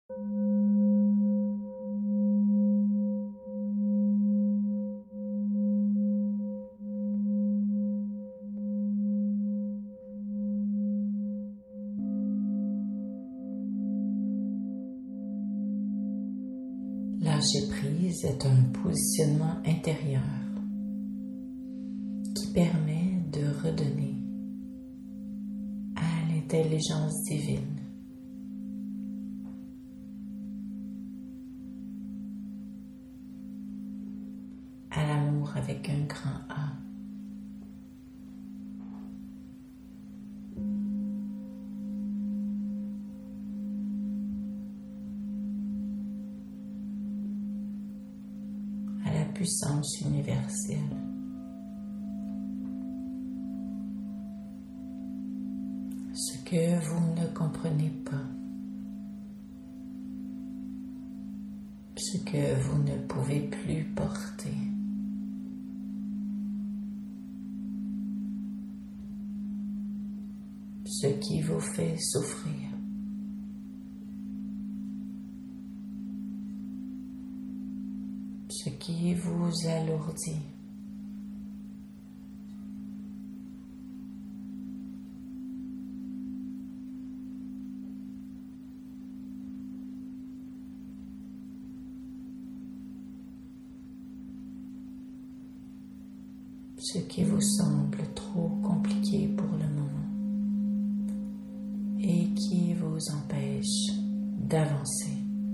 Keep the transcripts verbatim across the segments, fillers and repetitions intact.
Lâcher prise est un positionnement intérieur qui permet de redonner à l'intelligence divine à l'amour avec un grand A. À la puissance universelle. Ce que vous ne comprenez pas, ce que vous ne pouvez plus porter. Ce qui vous fait souffrir. Ce qui vous alourdit. Ce qui vous semble trop compliqué pour le moment et qui vous empêche d'avancer,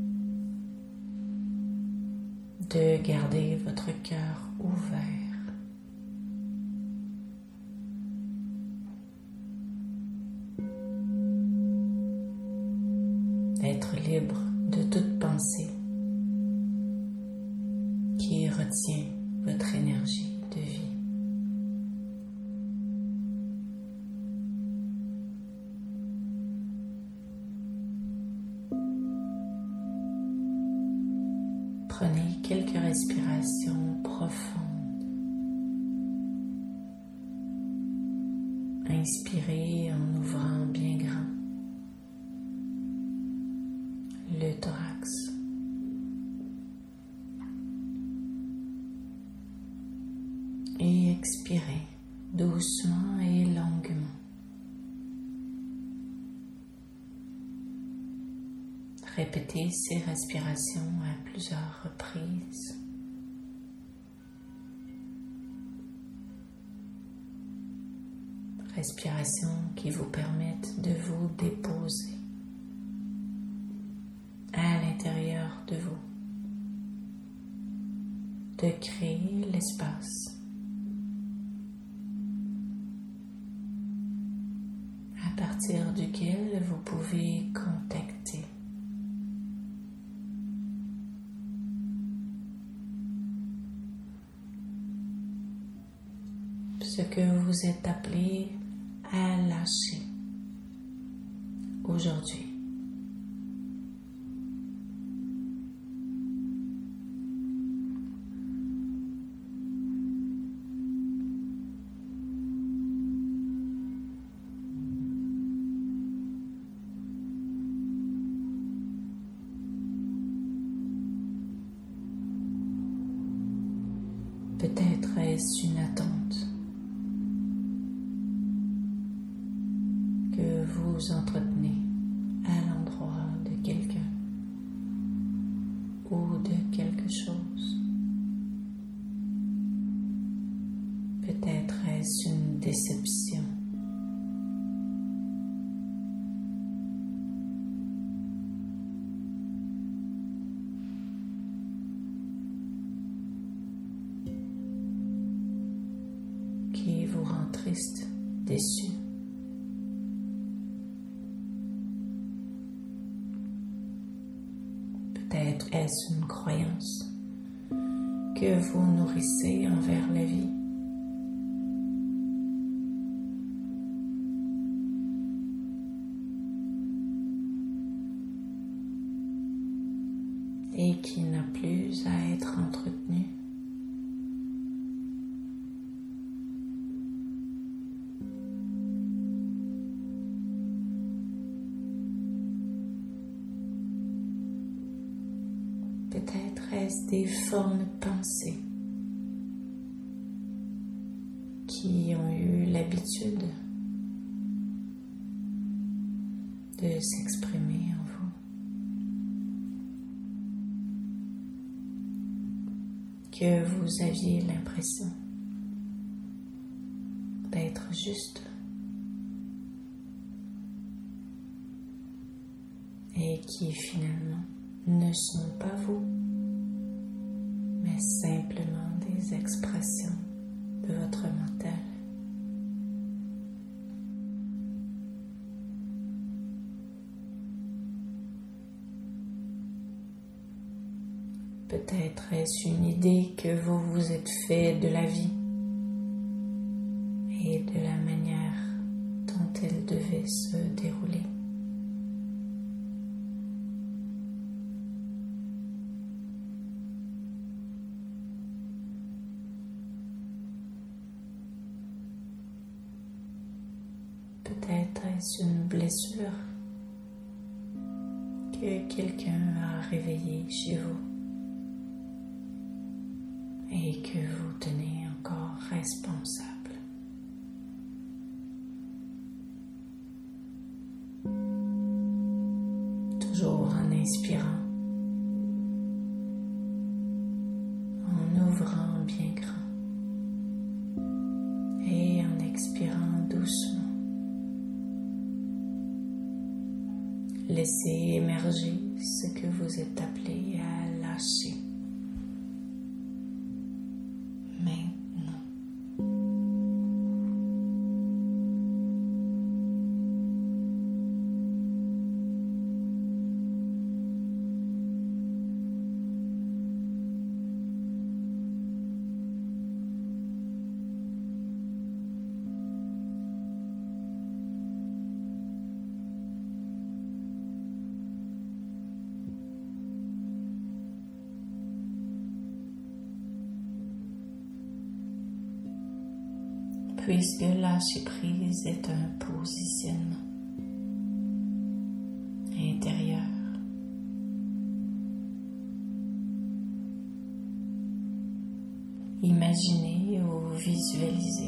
de garder votre cœur ouvert, d'être libre de toute pensée qui retient votre énergie de vie. Prenez quelques respirations profondes. Inspirez en ouvrant bien grand le thorax. Et expirez doucement et longuement. Répétez ces respirations à plusieurs reprises. Respirations qui vous permettent de vous déposer à l'intérieur de vous, de créer l'espace à partir duquel vous pouvez contacter ce que vous êtes appelé à lâcher aujourd'hui. Peut-être est-ce une attente que vous entretenez à l'endroit de quelqu'un ou de quelque chose. Peut-être est-ce une déception. Qui vous rend triste, déçu. Peut-être est-ce une croyance que vous nourrissez envers la vie. Et qui n'a plus à être entretenue. Peut-être est-ce des formes de pensée qui ont eu l'habitude de s'exprimer en vous. Que vous aviez l'impression d'être juste et qui finalement ne sont pas vous, mais simplement des expressions de votre mental. Peut-être est-ce une idée que vous vous êtes fait de la vie et de la manière dont elle devait se dérouler. Peut-être est-ce une blessure que quelqu'un a réveillée chez vous et que vous tenez encore responsable. Toujours en inspirant, en ouvrant bien grand et en expirant doucement. Laissez émerger ce que vous êtes appelé à lâcher. Maintenant. Puisque lâcher prise est un positionnement intérieur, imaginez ou visualisez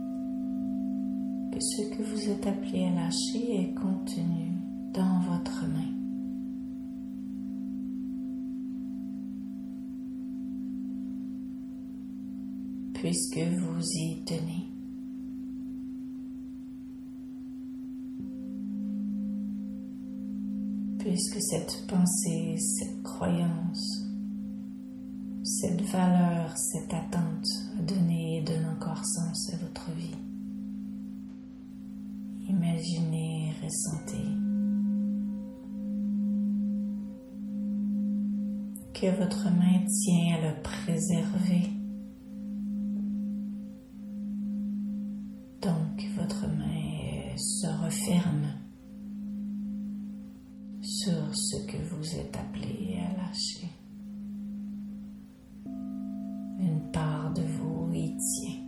que ce que vous êtes appelé à lâcher est contenu dans votre main. Puisque vous y tenez, puisque cette pensée, cette croyance, cette valeur, cette attente a donné et donne encore sens à votre vie. Imaginez, ressentez que votre main tient à le préserver. Donc, votre main se referme sur ce que vous êtes appelé à lâcher. Une part de vous y tient.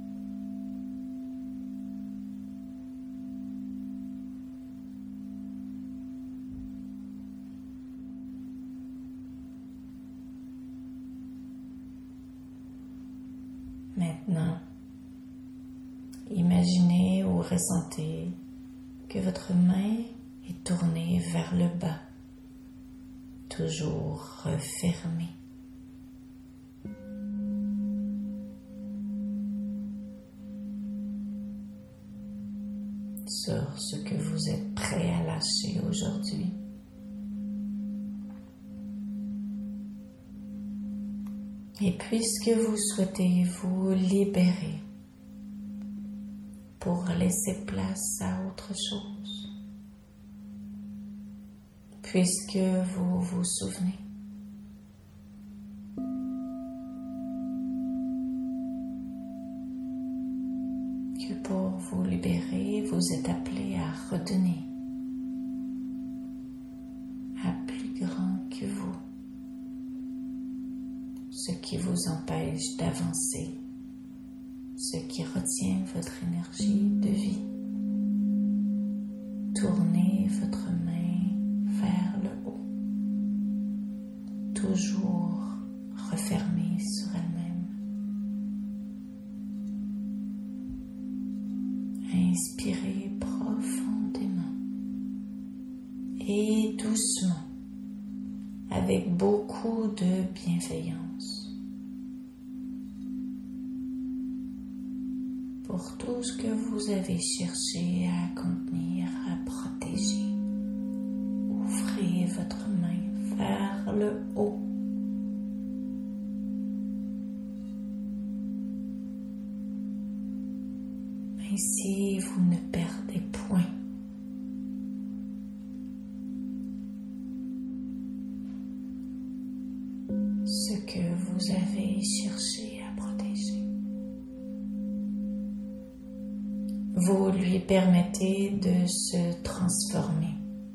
Maintenant, imaginez ou ressentez que votre main est tournée vers le bas, toujours refermée. Sur ce que vous êtes prêt à lâcher aujourd'hui. Et puisque vous souhaitez vous libérer pour laisser place à autre chose, puisque vous vous souvenez que pour vous libérer, vous êtes appelé à redonner à plus grand que vous, ce qui vous empêche d'avancer, ce qui retient votre énergie de vie. Tournez votre main vers le haut, toujours refermée sur elle-même. Inspirez profondément et doucement, avec beaucoup de bienveillance. Pour tout ce que vous avez cherché à contenir, à protéger, ouvrez votre main vers le haut. Ainsi, vous ne perdez point. Ce que vous avez cherché à protéger. Vous lui permettez de se transformer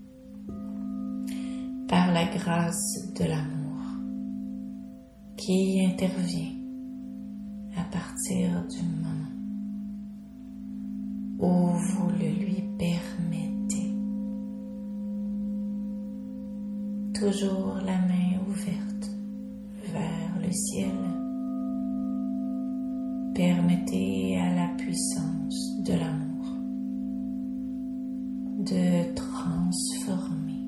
par la grâce de l'amour qui intervient à partir du moment où vous le lui permettez. Toujours la main ouverte vers le ciel. Permettez à la puissance de l'amour de transformer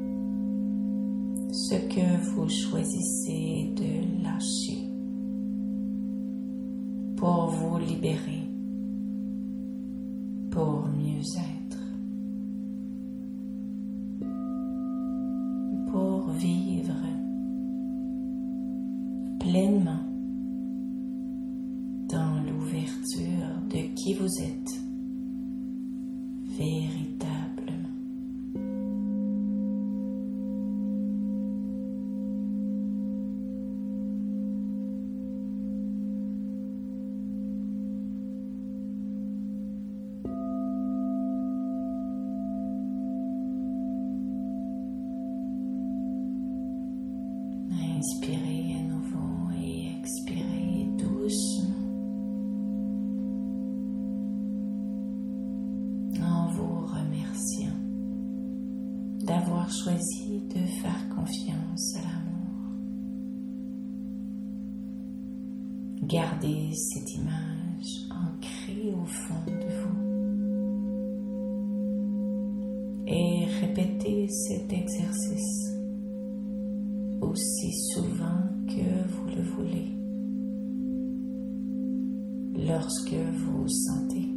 ce que vous choisissez de lâcher pour vous libérer, pour mieux être, pour vivre pleinement dans l'ouverture de qui vous êtes véritablement. Inspirez à nouveau et expirez doucement en vous remerciant d'avoir choisi de faire confiance à l'amour. Gardez cette image ancrée au fond de vous et répétez cet exercice aussi souvent que vous le voulez. Lorsque vous sentez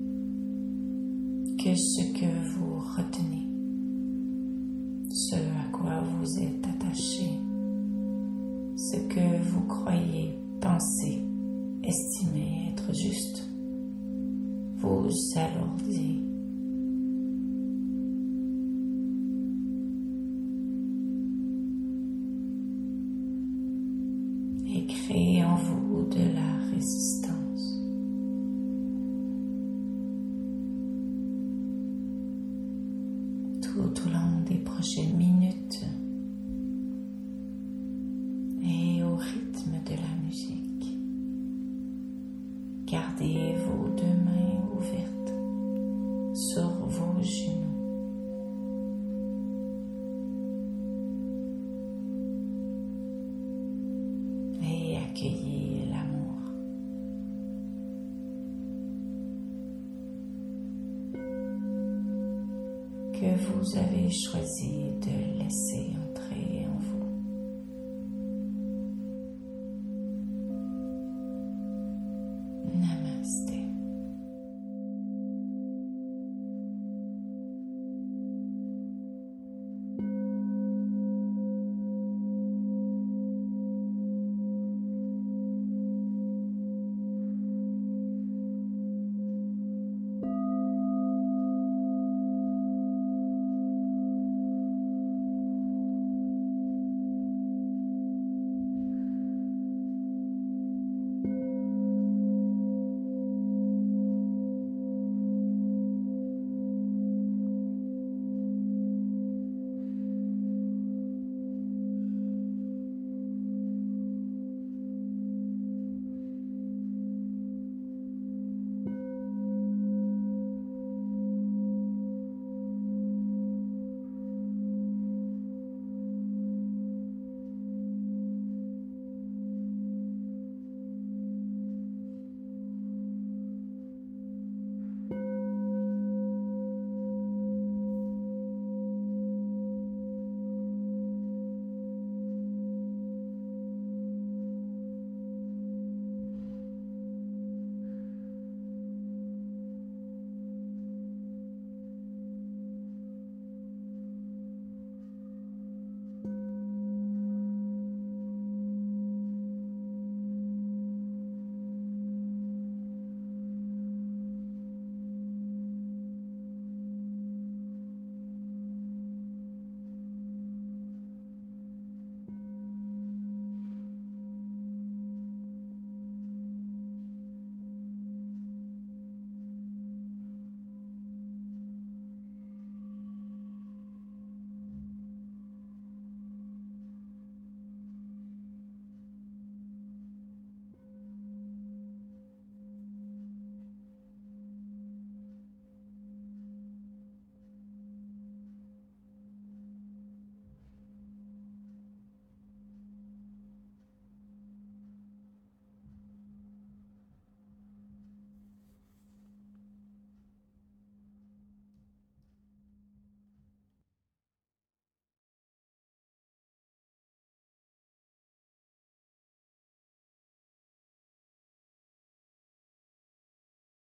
que ce que vous retenez, ce à quoi vous êtes attaché, ce que vous croyez, pensez, estimez être juste, vous alourdit. Et créez en vous de la résistance. Tout au long des prochaines minutes et au rythme de la musique, gardez vos deux mains ouvertes sur vos genoux. Accueillez l'amour. Que vous avez choisi de laisser